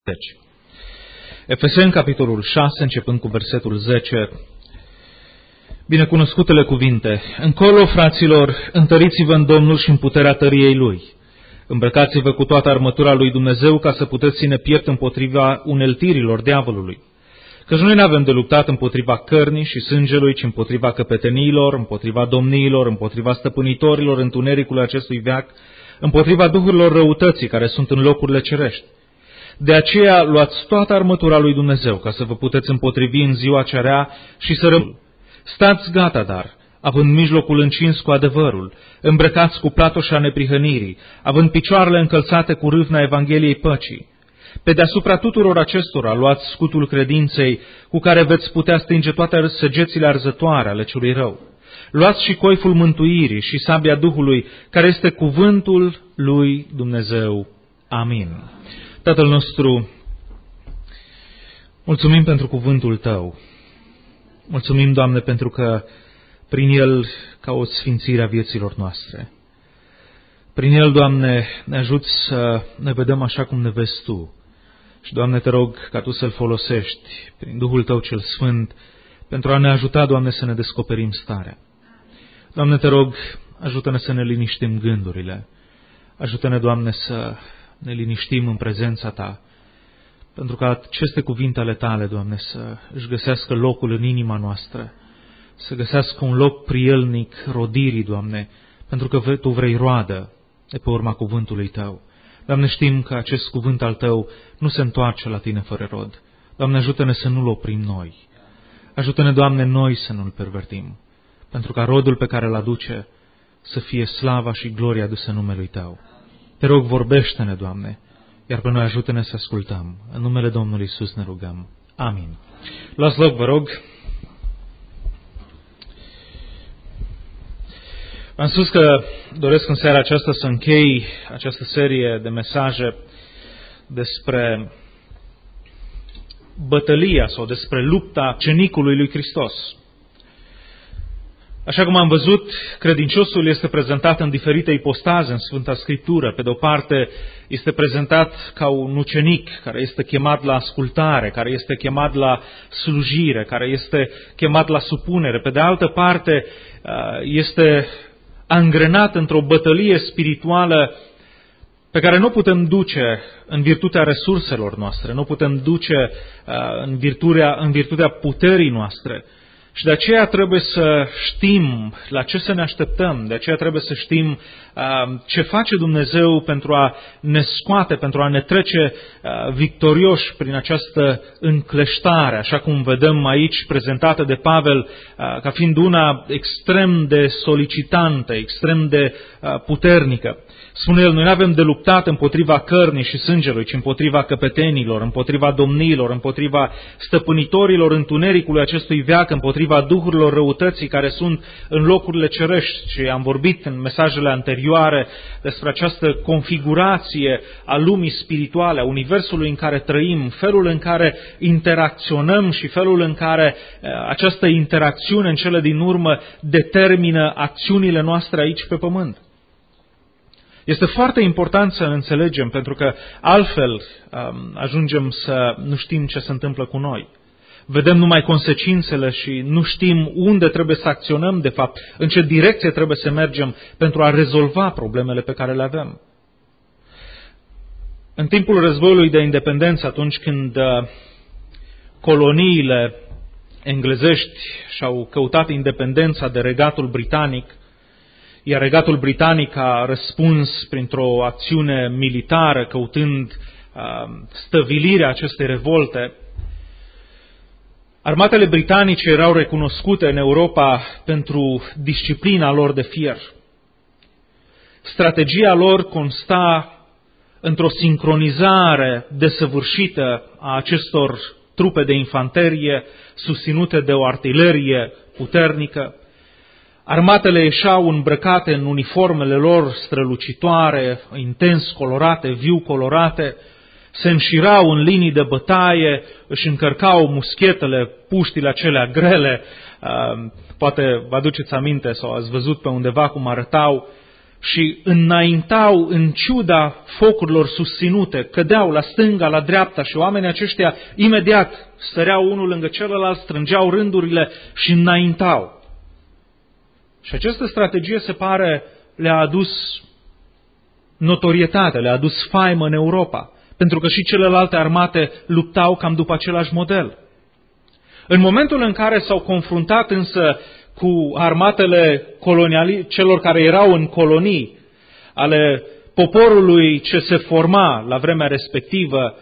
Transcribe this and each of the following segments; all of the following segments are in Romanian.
10. Efeseni, capitolul 6, începând cu versetul 10. Binecunoscutele cuvinte: Încolo, fraților, întăriți-vă în Domnul și în puterea tăriei Lui. Îmbrăcați-vă cu toată armătura lui Dumnezeu ca să puteți ține piept împotriva uneltirilor diavolului. Căci noi nu avem de luptat împotriva cărnii și sângelui, ci împotriva căpeteniilor, împotriva domniilor, împotriva stăpânitorilor întunericului acestui veac, împotriva duhurilor răutății care sunt în locurile cerești. De aceea luați toată armătura lui Dumnezeu ca să vă puteți împotrivi în ziua cea rea și să rămâneți. Stați gata, dar, având mijlocul încins cu adevărul, îmbrăcați cu platoșa neprihănirii, având picioarele încălțate cu râvna Evangheliei păcii. Pe deasupra tuturor acestora luați scutul credinței, cu care veți putea stinge toate săgețile arzătoare ale celui rău. Luați și coiful mântuirii și sabia Duhului, care este cuvântul lui Dumnezeu. Amin. Tatăl nostru, mulțumim pentru cuvântul Tău. Mulțumim, Doamne, pentru că prin el cauți sfințirea vieților noastre. Prin el, Doamne, ne ajuți să ne vedem așa cum ne vezi Tu. Și, Doamne, te rog ca Tu să-L folosești prin Duhul Tău cel Sfânt pentru a ne ajuta, Doamne, să ne descoperim starea. Doamne, te rog, ajută-ne să ne liniștim gândurile. Ajută-ne, Doamne, să ne liniștim în prezența Ta, pentru ca aceste cuvinte ale Tale, Doamne, să își găsească locul în inima noastră, să găsească un loc prielnic rodirii, Doamne, pentru că Tu vrei roadă de pe urma cuvântului Tău. Doamne, știm că acest cuvânt al Tău nu se întoarce la Tine fără rod. Doamne, ajută-ne să nu-l oprim noi. Ajută-ne, Doamne, noi să nu-l pervertim, pentru ca rodul pe care îl aduce să fie slava și gloria adusă numelui Tău. Te rog, vorbește-ne, Doamne, iar pe noi ajută-ne să ascultăm. În numele Domnului Iisus ne rugăm. Amin. Luați loc, vă rog. Am spus că doresc în seara aceasta să închei această serie de mesaje despre bătălia sau despre lupta ucenicului lui Hristos. Așa cum am văzut, credinciosul este prezentat în diferite ipostaze în Sfânta Scriptură. Pe de o parte, este prezentat ca un ucenic care este chemat la ascultare, care este chemat la slujire, care este chemat la supunere. Pe de altă parte, este angrenat într-o bătălie spirituală pe care nu putem duce în virtutea resurselor noastre, nu putem duce în virtutea puterii noastre. Și de aceea trebuie să știm la ce să ne așteptăm, de aceea trebuie să știm ce face Dumnezeu pentru a ne scoate, pentru a ne trece victorioși prin această încleștare, așa cum vedem aici prezentată de Pavel ca fiind una extrem de solicitantă, extrem de puternică. Spune el, noi nu avem de luptat împotriva cărnii și sângelui, ci împotriva căpetenilor, împotriva domniilor, împotriva stăpânitorilor întunericului acestui veac, împotriva duhurilor răutății care sunt în locurile cerești. Și am vorbit în mesajele anterioare despre această configurație a lumii spirituale, a universului în care trăim, felul în care interacționăm și felul în care această interacțiune în cele din urmă determină acțiunile noastre aici pe pământ. Este foarte important să înțelegem, pentru că altfel ajungem să nu știm ce se întâmplă cu noi. Vedem numai consecințele și nu știm unde trebuie să acționăm, de fapt, în ce direcție trebuie să mergem pentru a rezolva problemele pe care le avem. În timpul războiului de independență, atunci când coloniile englezești și-au căutat independența de Regatul Britanic, iar Regatul Britanic a răspuns printr-o acțiune militară, căutând stăvilirea acestei revolte, armatele britanice erau recunoscute în Europa pentru disciplina lor de fier. Strategia lor consta într-o sincronizare desăvârșită a acestor trupe de infanterie susținute de o artilerie puternică. Armatele ieșeau îmbrăcate în uniformele lor strălucitoare, intens colorate, viu colorate, se înșirau în linii de bătaie, își încărcau muschetele, puștile acelea grele, poate vă aduceți aminte sau ați văzut pe undeva cum arătau, și înaintau în ciuda focurilor susținute, cădeau la stânga, la dreapta și oamenii aceștia imediat săreau unul lângă celălalt, strângeau rândurile și înaintau. Și această strategie, se pare, le-a adus notorietate, le-a adus faimă în Europa, pentru că și celelalte armate luptau cam după același model. În momentul în care s-au confruntat însă cu armatele celor care erau în colonii, ale poporului ce se forma la vremea respectivă,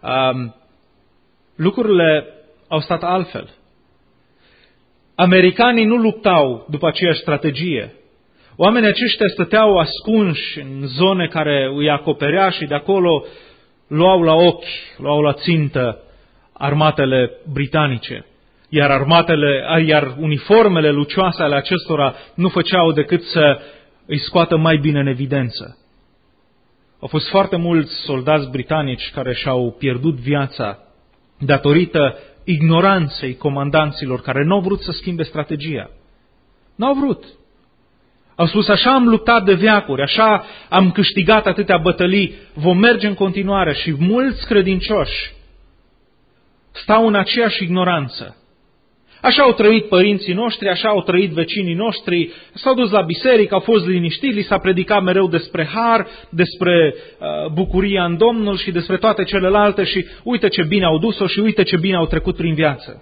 lucrurile au stat altfel. Americanii nu luptau după aceeași strategie. Oamenii aceștia stăteau ascunși în zone care îi acoperea și de acolo luau la ochi, luau la țintă armatele britanice. Iar uniformele lucioase ale acestora nu făceau decât să îi scoată mai bine în evidență. Au fost foarte mulți soldați britanici care și-au pierdut viața datorită ignoranței comandanților care nu au vrut să schimbe strategia. Nu au vrut. Au spus, așa am luptat de veacuri, așa am câștigat atâtea bătălii, vom merge în continuare. Și mulți credincioși stau în aceeași ignoranță. Așa au trăit părinții noștri, așa au trăit vecinii noștri, s-au dus la biserică, au fost liniștiți, li s-a predicat mereu despre har, despre bucuria în Domnul și despre toate celelalte și uite ce bine au dus-o și uite ce bine au trecut prin viață.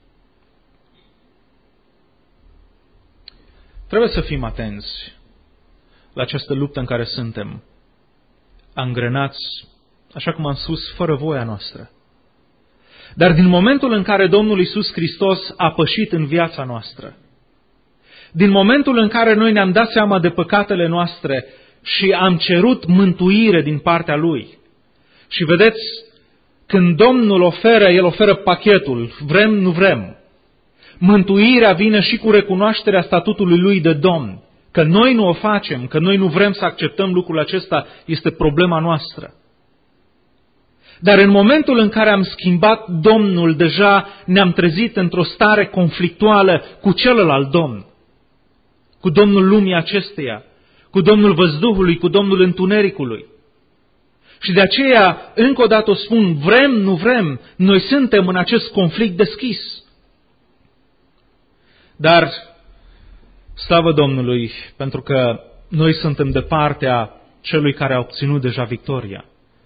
Trebuie să fim atenți la această luptă în care suntem, angrenați, așa cum am spus, fără voia noastră. Dar din momentul în care Domnul Iisus Hristos a pășit în viața noastră, din momentul în care noi ne-am dat seama de păcatele noastre și am cerut mântuire din partea Lui, și vedeți, când Domnul oferă, El oferă pachetul, vrem, nu vrem. Mântuirea vine și cu recunoașterea statutului Lui de Domn. Că noi nu o facem, că noi nu vrem să acceptăm lucrul acesta, este problema noastră. Dar în momentul în care am schimbat Domnul, deja ne-am trezit într-o stare conflictuală cu celălalt Domn, cu Domnul lumii acesteia, cu Domnul văzduhului, cu Domnul întunericului. Și de aceea, încă o dată o spun, vrem, nu vrem, noi suntem în acest conflict deschis. Dar, slavă Domnului, pentru că noi suntem de partea celui care a obținut deja victoria.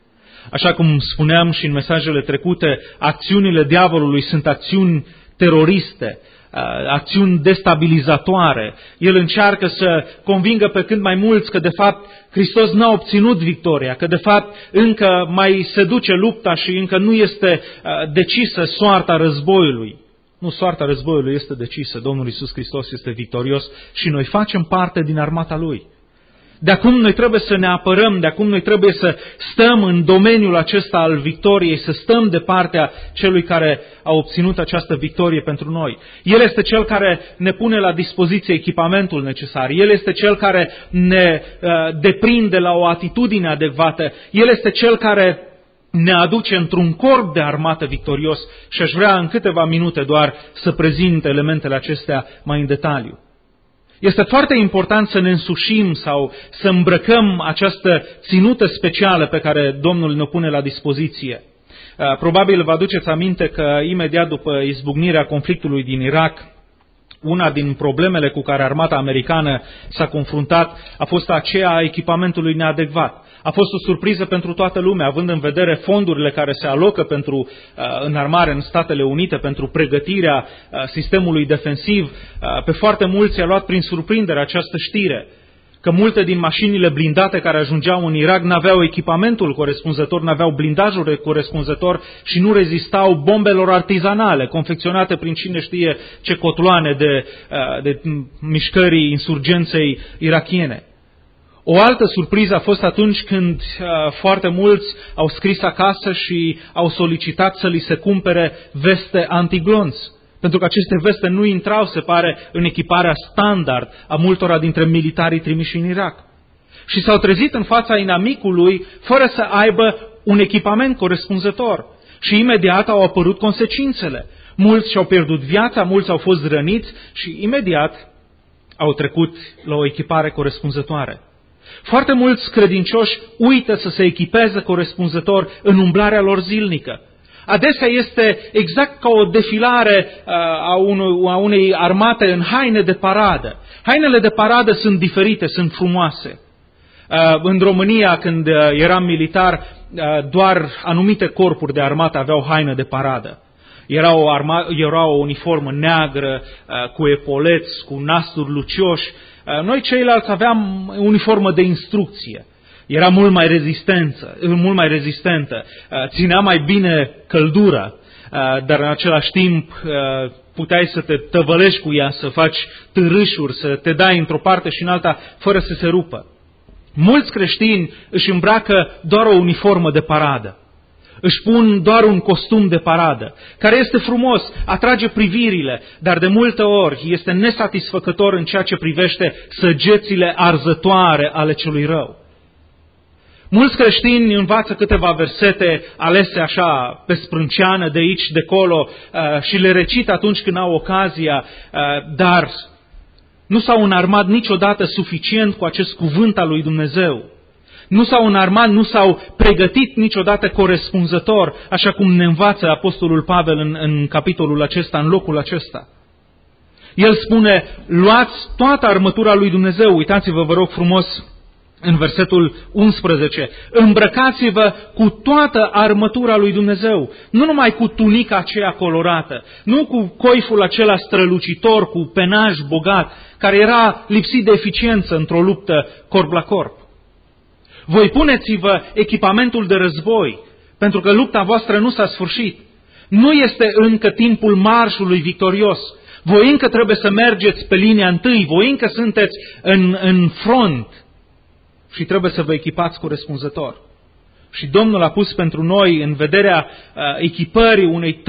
Așa cum spuneam și în mesajele trecute, acțiunile diavolului sunt acțiuni teroriste, acțiuni destabilizatoare. El încearcă să convingă pe cât mai mulți că de fapt Hristos n-a obținut victoria, că de fapt încă mai se duce lupta și încă nu este decisă soarta războiului. Nu, soarta războiului este decisă, Domnul Iisus Hristos este victorios și noi facem parte din armata Lui. De acum noi trebuie să ne apărăm, de acum noi trebuie să stăm în domeniul acesta al victoriei, să stăm de partea celui care a obținut această victorie pentru noi. El este Cel care ne pune la dispoziție echipamentul necesar. El este Cel care ne deprinde la o atitudine adecvată. El este Cel care ne aduce într-un corp de armată victorios și aș vrea în câteva minute doar să prezint elementele acestea mai în detaliu. Este foarte important să ne însușim sau să îmbrăcăm această ținută specială pe care Domnul ne pune la dispoziție. Probabil vă aduceți aminte că imediat după izbucnirea conflictului din Irak, una din problemele cu care armata americană s-a confruntat a fost aceea a echipamentului neadecvat. A fost o surpriză pentru toată lumea, având în vedere fondurile care se alocă pentru înarmare în Statele Unite, pentru pregătirea sistemului defensiv. Pe foarte mulți i-a luat prin surprindere această știre, că multe din mașinile blindate care ajungeau în Irak n-aveau echipamentul corespunzător, n-aveau blindajul corespunzător și nu rezistau bombelor artizanale, confecționate prin cine știe ce cotloane de mișcării insurgenței irakiene. O altă surpriză a fost atunci când foarte mulți au scris acasă și au solicitat să li se cumpere veste antiglonț. Pentru că aceste veste nu intrau, se pare, în echiparea standard a multora dintre militarii trimiși în Irak. Și s-au trezit în fața inamicului fără să aibă un echipament corespunzător. Și imediat au apărut consecințele. Mulți și-au pierdut viața, mulți au fost răniți și imediat au trecut la o echipare corespunzătoare. Foarte mulți credincioși uită să se echipeze corespunzător în umblarea lor zilnică. Adesea este exact ca o defilare a unei armate în haine de paradă. Hainele de paradă sunt diferite, sunt frumoase. În România, când eram militar, doar anumite corpuri de armată aveau haină de paradă. Era o uniformă neagră, cu epoleți, cu nasturi lucioși. Noi ceilalți aveam uniformă de instrucție. Era mult mai rezistentă, ținea mai bine căldura, dar în același timp puteai să te tăvălești cu ea, să faci târâșuri, să te dai într-o parte și în alta fără să se rupă. Mulți creștini își îmbracă doar o uniformă de paradă. Își pun doar un costum de paradă, care este frumos, atrage privirile, dar de multe ori este nesatisfăcător în ceea ce privește săgețile arzătoare ale celui rău. Mulți creștini învață câteva versete alese așa pe sprânceană de aici, de acolo și le recită atunci când au ocazia, dar nu s-au înarmat niciodată suficient cu acest cuvânt al lui Dumnezeu. Nu s-au înarmat, nu s-au pregătit niciodată corespunzător, așa cum ne învață Apostolul Pavel în capitolul acesta, în locul acesta. El spune, luați toată armătura lui Dumnezeu, uitați-vă, vă rog frumos, în versetul 11, îmbrăcați-vă cu toată armătura lui Dumnezeu, nu numai cu tunica aceea colorată, nu cu coiful acela strălucitor, cu penaj bogat, care era lipsit de eficiență într-o luptă corp la corp. Voi puneți-vă echipamentul de război, pentru că lupta voastră nu s-a sfârșit. Nu este încă timpul marșului victorios. Voi încă trebuie să mergeți pe linia întâi, voi încă sunteți în front și trebuie să vă echipați corespunzător. Și Domnul a pus pentru noi, în vederea echipării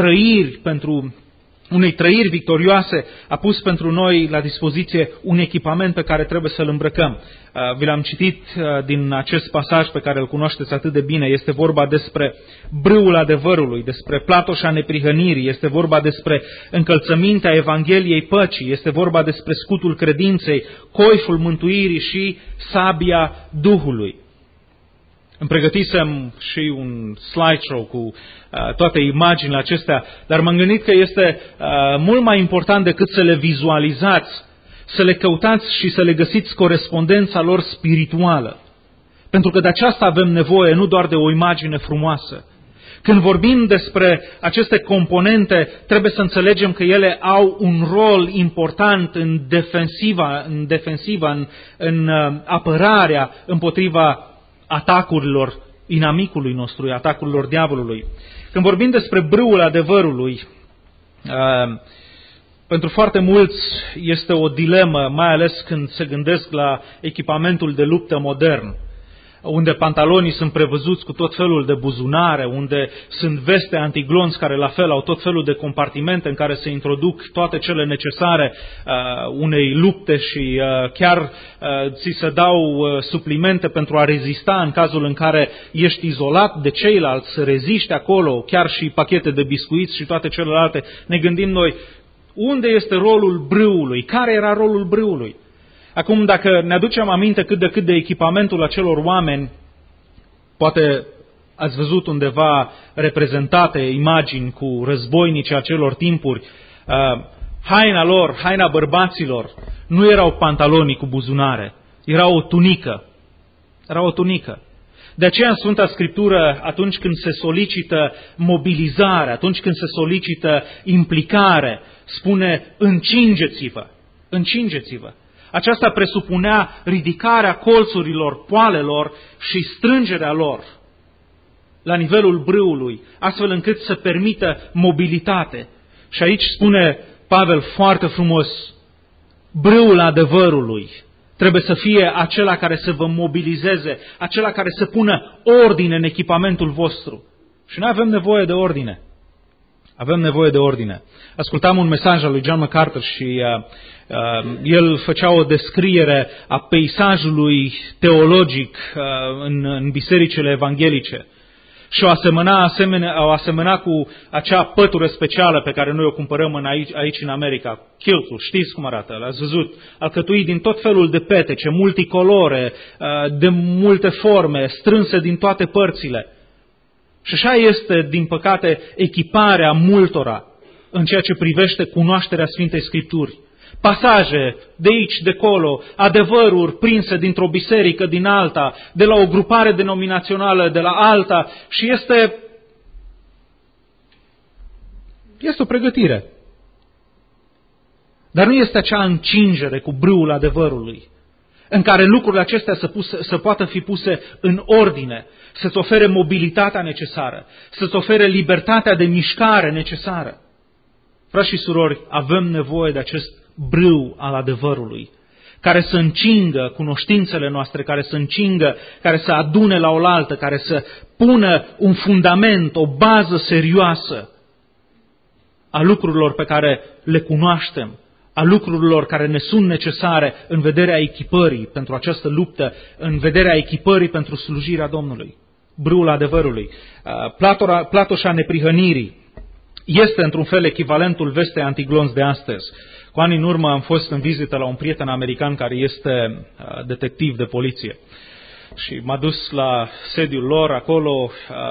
unei trăiri victorioase, a pus pentru noi la dispoziție un echipament pe care trebuie să-l îmbrăcăm. Vi l-am citit din acest pasaj pe care îl cunoașteți atât de bine. Este vorba despre brâul adevărului, despre platoșa neprihănirii, este vorba despre încălțămintea Evangheliei păcii, este vorba despre scutul credinței, coiful mântuirii și sabia Duhului. Îmi pregătisem și un slideshow cu toate imaginile acestea, dar m-am gândit că este mult mai important decât să le vizualizați, să le căutați și să le găsiți corespondența lor spirituală. Pentru că de aceasta avem nevoie, nu doar de o imagine frumoasă. Când vorbim despre aceste componente, trebuie să înțelegem că ele au un rol important în defensiva, în apărarea împotriva atacurilor inamicului nostru, atacurilor diavolului. Când vorbim despre brâul adevărului, pentru foarte mulți este o dilemă, mai ales când se gândesc la echipamentul de luptă modern, unde pantalonii sunt prevăzuți cu tot felul de buzunare, unde sunt veste antiglonți care la fel au tot felul de compartimente în care se introduc toate cele necesare unei lupte și chiar ți se dau suplimente pentru a rezista în cazul în care ești izolat de ceilalți, să reziști acolo, chiar și pachete de biscuiți și toate celelalte. Ne gândim noi, unde este rolul brâului? Care era rolul brâului? Acum, dacă ne aducem aminte cât de cât de echipamentul acelor oameni, poate ați văzut undeva reprezentate imagini cu războinicii acelor timpuri, haina lor, haina bărbaților, nu erau pantalonii cu buzunare, era o tunică. Era o tunică. De aceea în Sfânta Scriptură, atunci când se solicită mobilizare, atunci când se solicită implicare, spune încingeți-vă, încingeți-vă. Aceasta presupunea ridicarea colțurilor, poalelor și strângerea lor la nivelul brâului, astfel încât să permită mobilitate. Și aici spune Pavel foarte frumos, brâul adevărului trebuie să fie acela care să vă mobilizeze, acela care să pună ordine în echipamentul vostru. Și noi avem nevoie de ordine. Avem nevoie de ordine. Ascultam un mesaj al lui John MacArthur și el făcea o descriere a peisajului teologic în bisericile evanghelice. și o asemăna cu acea pătură specială pe care noi o cumpărăm aici în America. Kiltul, știți cum arată, l-ați văzut, alcătuit din tot felul de petece, multicolore, de multe forme, strânse din toate părțile. Și așa este, din păcate, echiparea multora în ceea ce privește cunoașterea Sfintei Scripturi. Pasaje de aici, de acolo, adevăruri prinse dintr-o biserică din alta, de la o grupare denominațională, de la alta, și este o pregătire. Dar nu este acea încingere cu brâul adevărului, în care lucrurile acestea să poată fi puse în ordine, să-ți ofere mobilitatea necesară, să-ți ofere libertatea de mișcare necesară. Frați și surori, avem nevoie de acest brâu al adevărului, care să încingă cunoștințele noastre, care să adune la oaltă, care să pună un fundament, o bază serioasă a lucrurilor pe care le cunoaștem, a lucrurilor care ne sunt necesare în vederea echipării pentru această luptă, în vederea echipării pentru slujirea Domnului. Brâul adevărului. Platoșa neprihănirii este într-un fel echivalentul vestei Antiglonț de astăzi. Cu ani în urmă am fost în vizită la un prieten american care este detectiv de poliție. Și m-a dus la sediul lor acolo,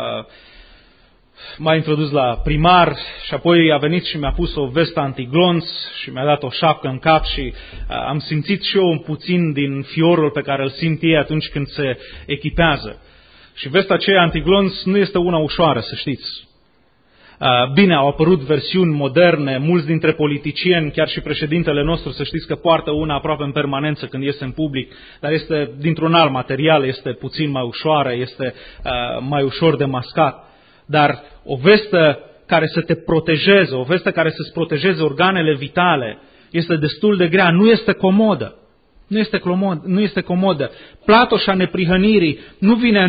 m-a introdus la primar și apoi a venit și mi-a pus o vestă antiglonț și mi-a dat o șapcă în cap și am simțit și eu un puțin din fiorul pe care îl simt ei atunci când se echipează. Și vesta aceea antiglonț nu este una ușoară, să știți. Bine, au apărut versiuni moderne, mulți dintre politicieni, chiar și președintele nostru, să știți că poartă una aproape în permanență când iese în public, dar este dintr-un alt material, este puțin mai ușoară, este mai ușor de mascat. Dar o vestă care să te protejeze, o vestă care să-ți protejeze organele vitale, este destul de grea, nu este comodă. Nu este comodă. Platoșa neprihănirii nu vine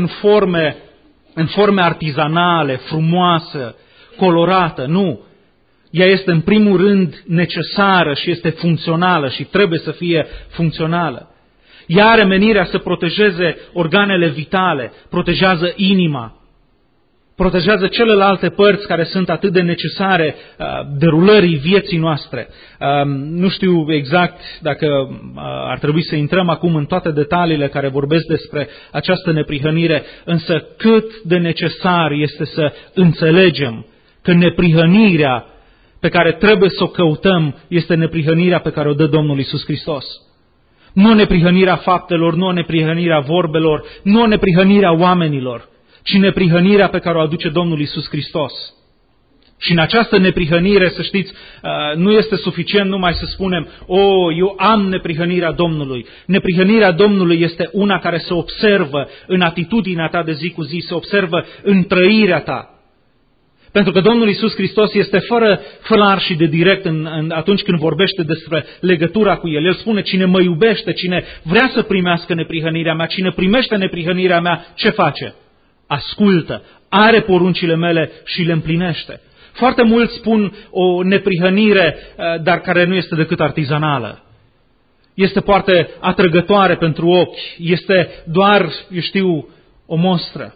în forme artizanale, frumoasă, colorată, nu. Ea este în primul rând necesară și este funcțională și trebuie să fie funcțională. Ea are menirea să protejeze organele vitale, protejează inima, protejează celelalte părți care sunt atât de necesare derulării vieții noastre. Nu știu exact dacă ar trebui să intrăm acum în toate detaliile care vorbesc despre această neprihănire, însă cât de necesar este să înțelegem că neprihănirea pe care trebuie să o căutăm este neprihănirea pe care o dă Domnul Iisus Hristos. Nu neprihănirea faptelor, nu neprihănirea vorbelor, nu neprihănirea oamenilor, ci neprihănirea pe care o aduce Domnul Iisus Hristos. Și în această neprihănire, să știți, nu este suficient numai să spunem, eu am neprihănirea Domnului. Neprihănirea Domnului este una care se observă în atitudinea ta de zi cu zi, se observă în trăirea ta. Pentru că Domnul Iisus Hristos este fără clar și de direct atunci când vorbește despre legătura cu El. El spune, cine mă iubește, cine vrea să primească neprihănirea mea, cine primește neprihănirea mea, ce face? Ascultă, are poruncile mele și le împlinește. Foarte mulți spun o neprihănire, dar care nu este decât artizanală. Este poate atrăgătoare pentru ochi, este doar, o mostră.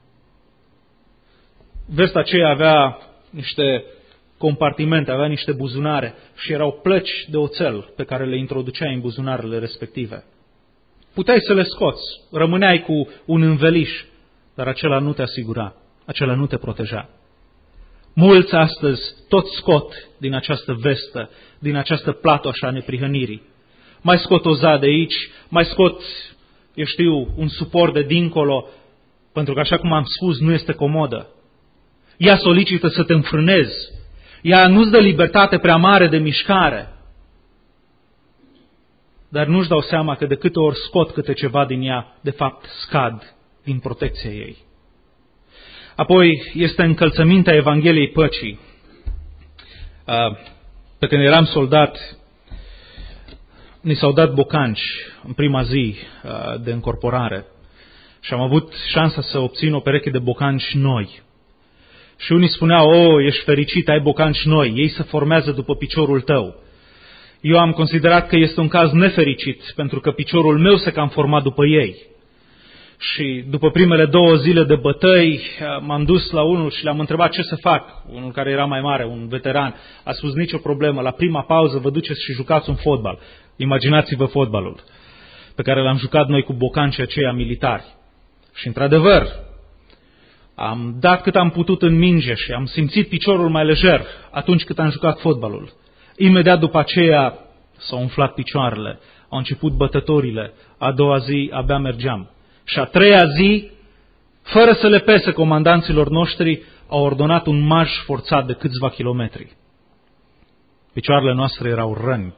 Vesta aceea avea niște compartimente, avea niște buzunare și erau plăci de oțel pe care le introduceai în buzunarele respective. Puteai să le scoți, rămâneai cu un înveliș, dar acela nu te asigura, acela nu te proteja. Mulți astăzi tot scot din această vestă, din această platoșă a neprihănirii. Mai scot o zadă de aici, mai scot, un suport de dincolo, pentru că, așa cum am spus, nu este comodă. Ea solicită să te înfrânezi. Ea nu-ți dă libertate prea mare de mișcare. Dar nu-și dau seama că de câte ori scot câte ceva din ea, de fapt scad din protecția ei. Apoi este încălțămintea Evangheliei Păcii. Pe când eram soldat, ni s-au dat bocanci în prima zi de încorporare și am avut șansa să obțin o pereche de bocanci noi. Și unii spuneau, ești fericit, ai bocanci noi, ei se formează după piciorul tău. Eu am considerat că este un caz nefericit, pentru că piciorul meu se cam forma după ei. Și după primele 2 zile de bătăi, m-am dus la unul și le-am întrebat ce să fac. Unul care era mai mare, un veteran, a spus: nicio problemă, la prima pauză vă duceți și jucați un fotbal. Imaginați-vă fotbalul pe care l-am jucat noi cu bocancii aceia militari. Și într-adevăr, am dat cât am putut în minge și am simțit piciorul mai lejer atunci când am jucat fotbalul. Imediat după aceea s-au umflat picioarele, au început bătătorile, a doua zi abia mergeam. Și a treia zi, fără să le pese comandanților noștri, au ordonat un marș forțat de câțiva kilometri. Picioarele noastre erau răni.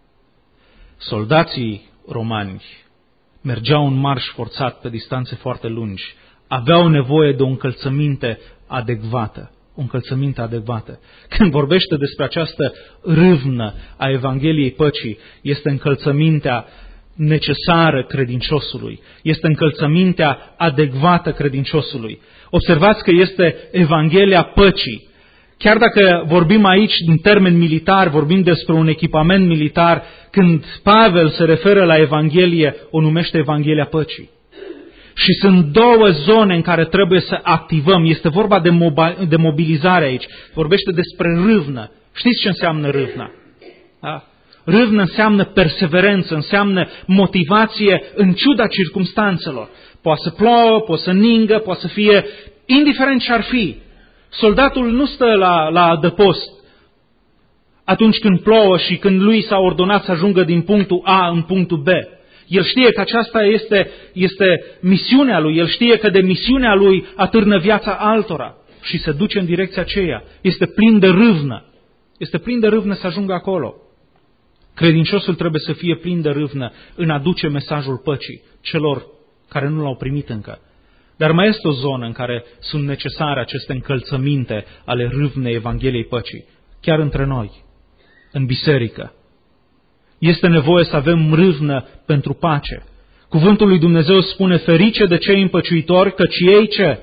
Soldații romani mergeau în marș forțat pe distanțe foarte lungi, aveau nevoie de o încălțăminte adecvată. O încălțăminte adecvată. Când vorbește despre această râvnă a Evangheliei Păcii, este încălțămintea necesară credinciosului. Este încălțămintea adecvată credinciosului. Observați că este Evanghelia Păcii. Chiar dacă vorbim aici în termeni militari, vorbim despre un echipament militar, când Pavel se referă la Evanghelie, o numește Evanghelia Păcii. Și sunt 2 zone în care trebuie să activăm. Este vorba de mobilizare aici. Vorbește despre râvnă. Știți ce înseamnă râvna? Da? Râvnă înseamnă perseverență, înseamnă motivație în ciuda circumstanțelor. Poate să plouă, poate să ningă, poate să fie, indiferent ce ar fi. Soldatul nu stă la adăpost atunci când plouă și când lui s-a ordonat să ajungă din punctul A în punctul B. El știe că aceasta este misiunea lui, el știe că de misiunea lui atârnă viața altora și se duce în direcția aceea. Este plin de râvnă. Este plin de râvnă să ajungă acolo. Credinciosul trebuie să fie plin de râvnă în a duce mesajul păcii celor care nu l-au primit încă. Dar mai este o zonă în care sunt necesare aceste încălțăminte ale râvnei Evangheliei Păcii, chiar între noi, în biserică. Este nevoie să avem râvnă pentru pace. Cuvântul lui Dumnezeu spune: ferice de cei împăciuitori, căci ei ce?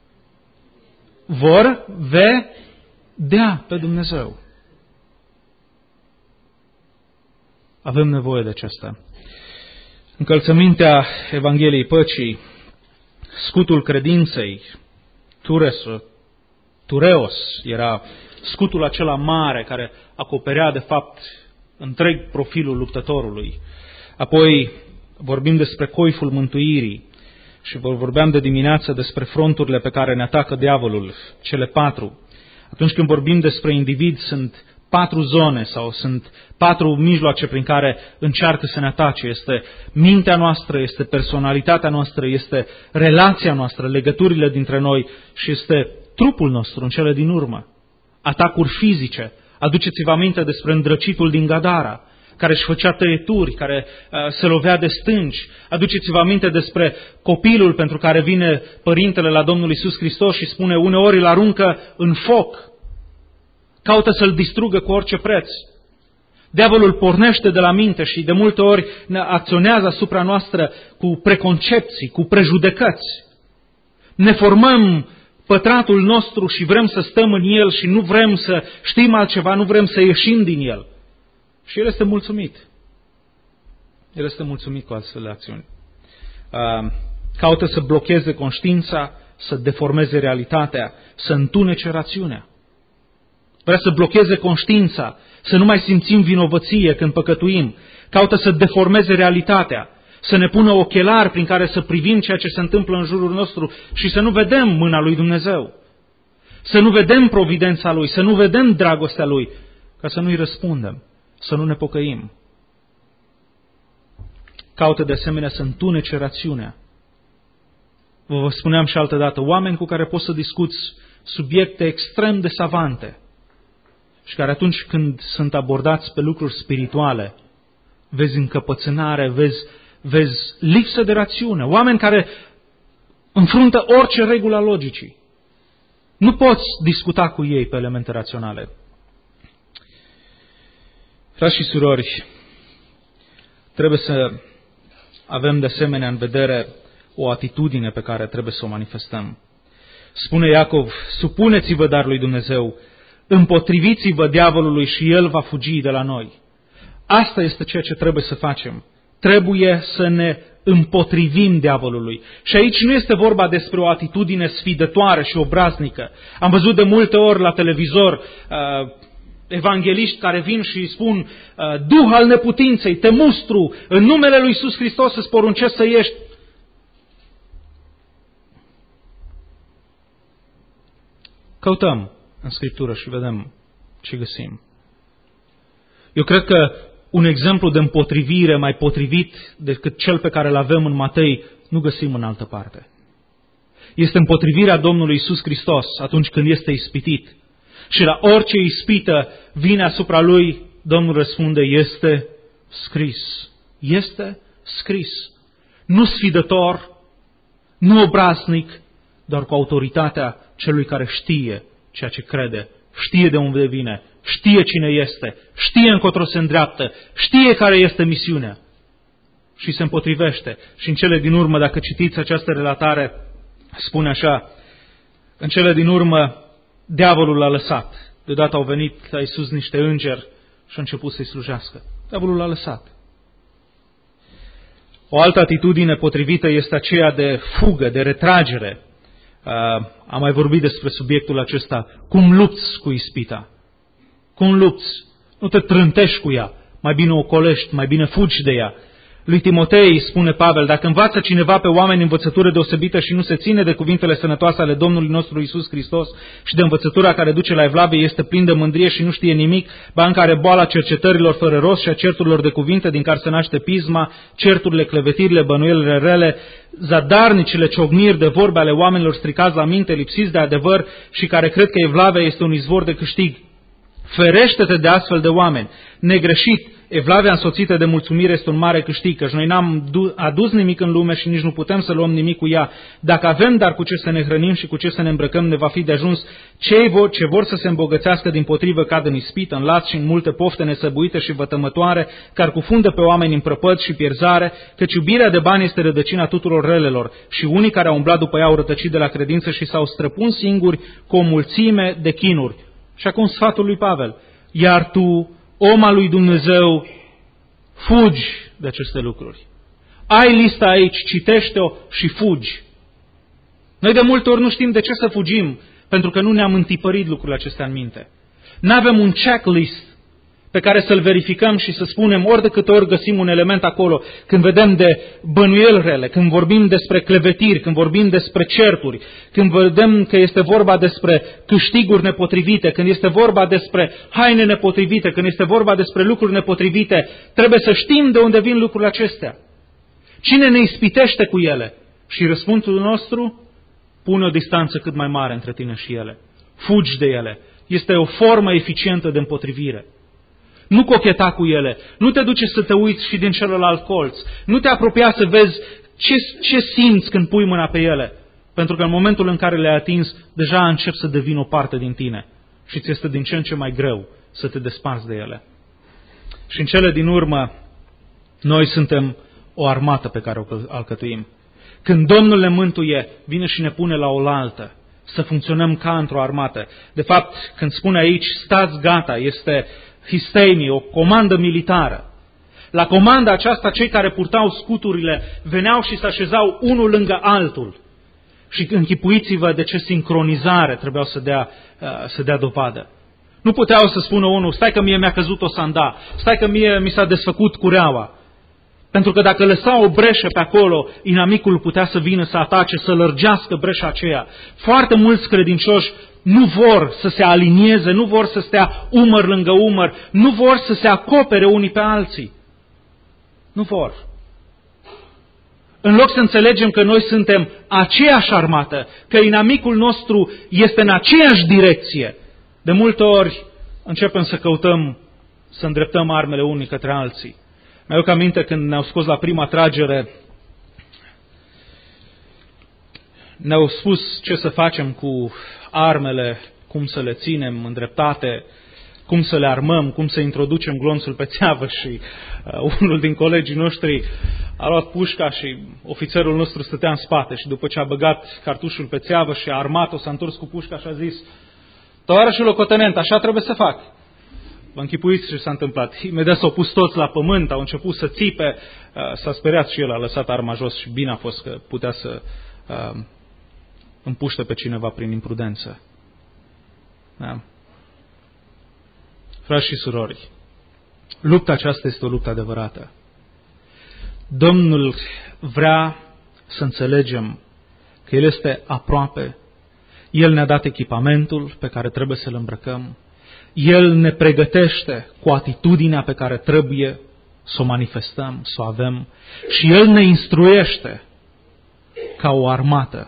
Vor vedea pe Dumnezeu. Avem nevoie de aceasta. Încălțămintea Evangheliei Păcii, scutul credinței, tureos, era scutul acela mare care acoperea de fapt întreg profilul luptătorului. Apoi vorbim despre coiful mântuirii și vorbeam de dimineață despre fronturile pe care ne atacă diavolul, cele 4. Atunci când vorbim despre individ, sunt 4 zone sau sunt 4 mijloace prin care încearcă să ne atace. Este mintea noastră, este personalitatea noastră, este relația noastră, legăturile dintre noi și este trupul nostru în cele din urmă. Atacuri fizice. Aduceți-vă aminte despre îndrăcitul din Gadara, care își făcea tăieturi, care se lovea de stânci. Aduceți-vă aminte despre copilul pentru care vine părintele la Domnul Iisus Hristos și spune: uneori îl aruncă în foc. Caută să-l distrugă cu orice preț. Diavolul pornește de la minte și de multe ori acționează asupra noastră cu preconcepții, cu prejudecăți. Ne formăm pătratul nostru și vrem să stăm în el și nu vrem să știm altceva, nu vrem să ieșim din el. Și el este mulțumit. El este mulțumit cu astfel de acțiuni. Caută să blocheze conștiința, să deformeze realitatea, să întunece rațiunea. Vrea să blocheze conștiința, să nu mai simțim vinovăție când păcătuim. Caută să deformeze realitatea, să ne pună ochelari prin care să privim ceea ce se întâmplă în jurul nostru și să nu vedem mâna lui Dumnezeu. Să nu vedem providența Lui, să nu vedem dragostea Lui, ca să nu-i răspundem, să nu ne pocăim. Caută de asemenea să întunece rațiunea. Vă spuneam și altădată, oameni cu care poți să discuți subiecte extrem de savante și care atunci când sunt abordați pe lucruri spirituale, vezi încăpățânare, vezi lipsă de rațiune. Oameni care înfruntă orice regulă a logicii. Nu poți discuta cu ei pe elemente raționale. Frați și surori, trebuie să avem de asemenea în vedere o atitudine pe care trebuie să o manifestăm. Spune Iacov: supuneți-vă dar lui Dumnezeu, împotriviți-vă diavolului și el va fugi de la noi. Asta este ceea ce trebuie să facem. Trebuie să ne împotrivim diavolului. Și aici nu este vorba despre o atitudine sfidătoare și obraznică. Am văzut de multe ori la televizor evangeliști care vin și spun: Duh al neputinței, te mustru, în numele lui Iisus Hristos îți poruncesc să ieși. Căutăm în Scriptură și vedem ce găsim. Eu cred că un exemplu de împotrivire mai potrivit decât cel pe care îl avem în Matei nu găsim în altă parte. Este împotrivirea Domnului Iisus Hristos atunci când este ispitit. Și la orice ispită vine asupra lui, Domnul răspunde: este scris. Este scris. Nu sfidător, nu obraznic, doar cu autoritatea celui care știe ceea ce crede, știe de unde vine, știe cine este, știe încotro se îndreaptă, știe care este misiunea și se împotrivește. Și în cele din urmă, dacă citiți această relatare, spune așa: în cele din urmă, diavolul l-a lăsat. Deodată au venit la Iisus niște îngeri și au început să-i slujească. Diavolul l-a lăsat. O altă atitudine potrivită este aceea de fugă, de retragere. Am mai vorbit despre subiectul acesta. Cum lupți cu ispita? Cum lupți? Nu te trântești cu ea. Mai bine o colești, mai bine fugi de ea. Lui Timotei spune Pavel: dacă învață cineva pe oameni învățătură deosebită și nu se ține de cuvintele sănătoase ale Domnului nostru Iisus Hristos și de învățătura care duce la evlavie, este plin de mândrie și nu știe nimic, ba în care boala cercetărilor fără rost și a certurilor de cuvinte din care se naște pisma, certurile, clevetirile, bănuielile rele, zadarnicile ciocniri de vorbe ale oamenilor stricați la minte, lipsiți de adevăr și care cred că evlavia este un izvor de câștig. Ferește-te de astfel de oameni. Negreșit, evlavia însoțită de mulțumire este un mare câștig, căci noi n-am adus nimic în lume și nici nu putem să luăm nimic cu ea. Dacă avem dar cu ce să ne hrănim și cu ce să ne îmbrăcăm, ne va fi de ajuns. Cei ce vor să se îmbogățească dimpotrivă cad în ispită, în laț și în multe pofte nesăbuite și vătămătoare, care cufundă pe oameni în prăpăd și pierzare, căci iubirea de bani este rădăcina tuturor relelor și unii care au umblat după ea au rătăcit de la credință și s-au străpuns singuri cu o mulțime de chinuri. Și acum sfatul lui Pavel: iar tu, om al lui Dumnezeu, fugi de aceste lucruri. Ai lista aici, citește-o și fugi. Noi de multe ori nu știm de ce să fugim, pentru că nu ne-am întipărit lucrurile acestea în minte. N-avem un checklist pe care să-l verificăm și să spunem ori de câte ori găsim un element acolo, când vedem de bănuieli rele, când vorbim despre clevetiri, când vorbim despre certuri, când vedem că este vorba despre câștiguri nepotrivite, când este vorba despre haine nepotrivite, când este vorba despre lucruri nepotrivite, trebuie să știm de unde vin lucrurile acestea. Cine ne ispitește cu ele? Și răspunsul nostru: pune o distanță cât mai mare între tine și ele. Fugi de ele. Este o formă eficientă de împotrivire. Nu cocheta cu ele, nu te duce să te uiți și din celălalt colț, nu te apropia să vezi ce simți când pui mâna pe ele, pentru că în momentul în care le-ai atins, deja încep să devină o parte din tine și ți este din ce în ce mai greu să te desparți de ele. Și în cele din urmă, noi suntem o armată pe care o alcătuim. Când Domnul ne mântuie, vine și ne pune la oaltă, să funcționăm ca într-o armată. De fapt, când spune aici, stați gata, este histemi, o comandă militară. La comanda aceasta, cei care purtau scuturile veneau și se așezau unul lângă altul. Și închipuiți-vă de ce sincronizare trebuiau să dea dovadă. Nu puteau să spună unul: stai că mie mi-a căzut o sanda, stai că mie mi s-a desfăcut cureaua. Pentru că dacă lăsa o breșă pe acolo, inamicul putea să vină să atace, să lărgească breșa aceea. Foarte mulți credincioși nu vor să se alinieze, nu vor să stea umăr lângă umăr, nu vor să se acopere unii pe alții. Nu vor. În loc să înțelegem că noi suntem aceeași armată, că inamicul nostru este în aceeași direcție, de multe ori începem să căutăm să îndreptăm armele unii către alții. Mi-aduc aminte când ne-au scos la prima tragere, ne-au spus ce să facem cu armele, cum să le ținem îndreptate, cum să le armăm, cum să introducem glonțul pe țeavă și unul din colegii noștri a luat pușca și ofițerul nostru stătea în spate și după ce a băgat cartușul pe țeavă și a armat-o, s-a întors cu pușca și a zis: tovarășul locotenent, așa trebuie să fac. Vă închipuiți ce s-a întâmplat. Imediat s-au pus toți la pământ, au început să țipe, s-a speriat și el, a lăsat arma jos și bine a fost că putea să împuște pe cineva prin imprudență. Da. Frați și surori, lupta aceasta este o luptă adevărată. Domnul vrea să înțelegem că El este aproape. El ne-a dat echipamentul pe care trebuie să-l îmbrăcăm. El ne pregătește cu atitudinea pe care trebuie să o manifestăm, să o avem. Și El ne instruiește ca o armată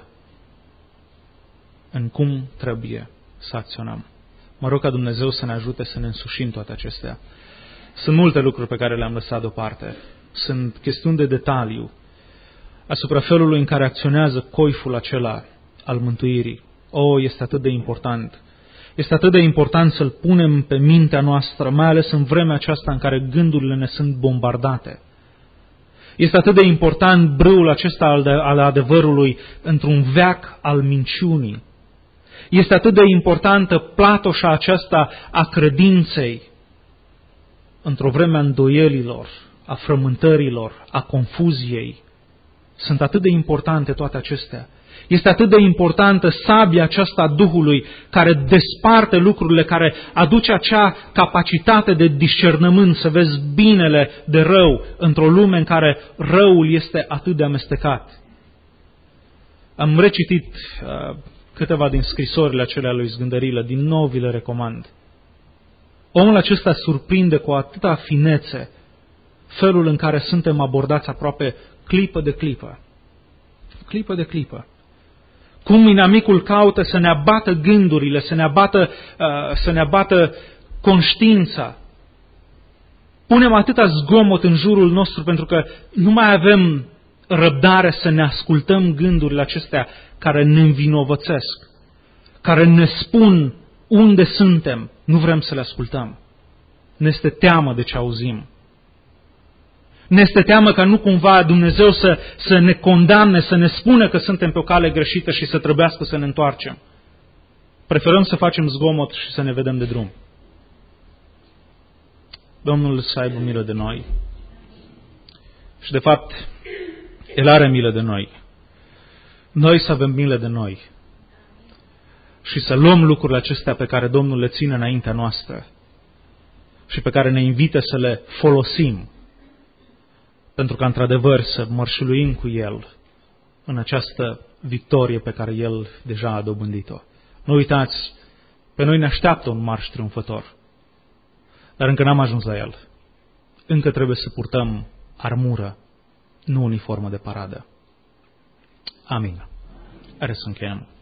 în cum trebuie să acționăm. Mă rog ca Dumnezeu să ne ajute să ne însușim toate acestea. Sunt multe lucruri pe care le-am lăsat deoparte. Sunt chestiuni de detaliu asupra felului în care acționează coiful acela al mântuirii. Este atât de important. Este atât de important să-l punem pe mintea noastră, mai ales în vremea aceasta în care gândurile ne sunt bombardate. Este atât de important brâul acesta al adevărului într-un veac al minciunii. Este atât de importantă platoșa aceasta a credinței într-o vreme a îndoielilor, a frământărilor, a confuziei. Sunt atât de importante toate acestea. Este atât de importantă sabia aceasta a Duhului care desparte lucrurile, care aduce acea capacitate de discernământ, să vezi binele de rău într-o lume în care răul este atât de amestecat. Am recitit câteva din scrisorile acelea lui Zgândărilă, din nou vi le recomand. Omul acesta surprinde cu atâta finețe felul în care suntem abordați aproape clipă de clipă. Clipă de clipă. Cum inamicul caută să ne abată gândurile, să ne abată conștiința. Punem atâta zgomot în jurul nostru pentru că nu mai avem răbdare să ne ascultăm gândurile acestea care ne învinovățesc, care ne spun unde suntem. Nu vrem să le ascultăm. Ne este teamă de ce auzim. Ne este teamă ca nu cumva Dumnezeu să ne condamne, să ne spună că suntem pe o cale greșită și să trebuiască să ne întoarcem. Preferăm să facem zgomot și să ne vedem de drum. Domnul să aibă milă de noi. Și de fapt, El are milă de noi. Noi să avem milă de noi. Și să luăm lucrurile acestea pe care Domnul le ține înaintea noastră și pe care ne invită să le folosim pentru ca într-adevăr să mărșăluim cu El în această victorie pe care El deja a dobândit-o. Nu uitați, pe noi ne așteaptă un marș triumfător, dar încă n-am ajuns la El. Încă trebuie să purtăm armură, nu uniformă de paradă. Amin. Are să încheiem.